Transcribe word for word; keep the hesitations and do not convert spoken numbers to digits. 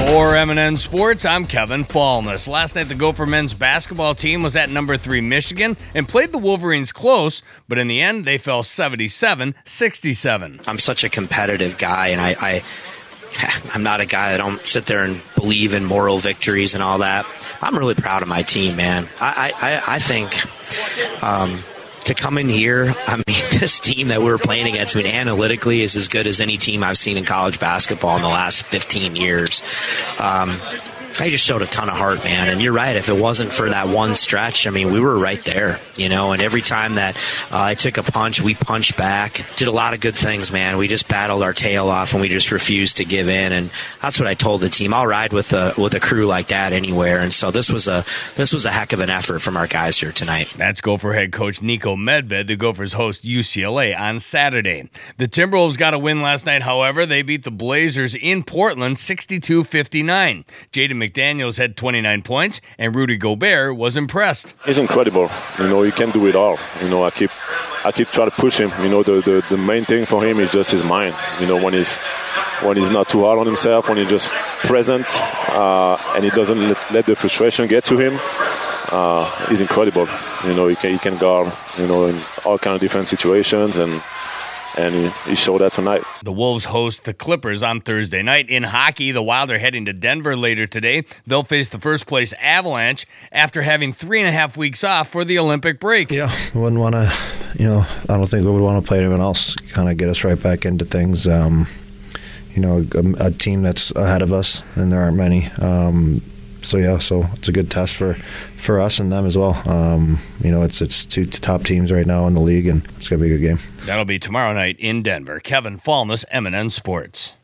For M and N Sports, I'm Kevin Fallness. Last night, the Gopher men's basketball team was at number three Michigan and played the Wolverines close, but in the end, they fell seventy-seven sixty-seven. I'm such a competitive guy, and I, I, I'm not a guy that don't sit there and believe in moral victories and all that. I'm really proud of my team, man. I, I, I think um, to come in here, I mean, this team that we were playing against, I mean, analytically is as good as any team I've seen in college basketball in the last fifteen years. Um, they just showed a ton of heart, man. And you're right. If it wasn't for that one stretch, I mean, we were right there, you know. And every time that uh, I took a punch, we punched back. Did a lot of good things, man. We just battled our tail off, and we just refused to give in. And that's what I told the team. I'll ride with a with a crew like that anywhere. And so this was a this was a heck of an effort from our guys here tonight. That's Gopher head coach Nico Medved. The Gophers host U C L A on Saturday. The Timberwolves got a win last night. However, they beat the Blazers in Portland sixty-two fifty-nine. Jaden McDaniels had twenty-nine points, and Rudy Gobert was impressed. He's incredible. You know, he can do it all. You know, I keep I keep trying to push him. You know, the, the, the main thing for him is just his mind. You know, when he's when he's not too hard on himself, when he's just present, uh, and he doesn't let, let the frustration get to him, uh, he's incredible. You know, he can, he can guard, you know, in all kind of different situations, and And he, he showed that tonight. The Wolves host the Clippers on Thursday night. In hockey, the Wild are heading to Denver later today. They'll face the first-place Avalanche after having three and a half weeks off for the Olympic break. Yeah, wouldn't want to, you know, I don't think we would want to play anyone else, kind of get us right back into things. Um, you know, a, a team that's ahead of us, and there aren't many. Um, so, yeah, so it's a good test for, for us and them as well. Um, you know, it's it's two top teams right now in the league, and it's going to be a good game. That'll be tomorrow night in Denver. Kevin Fallness, M and N Sports.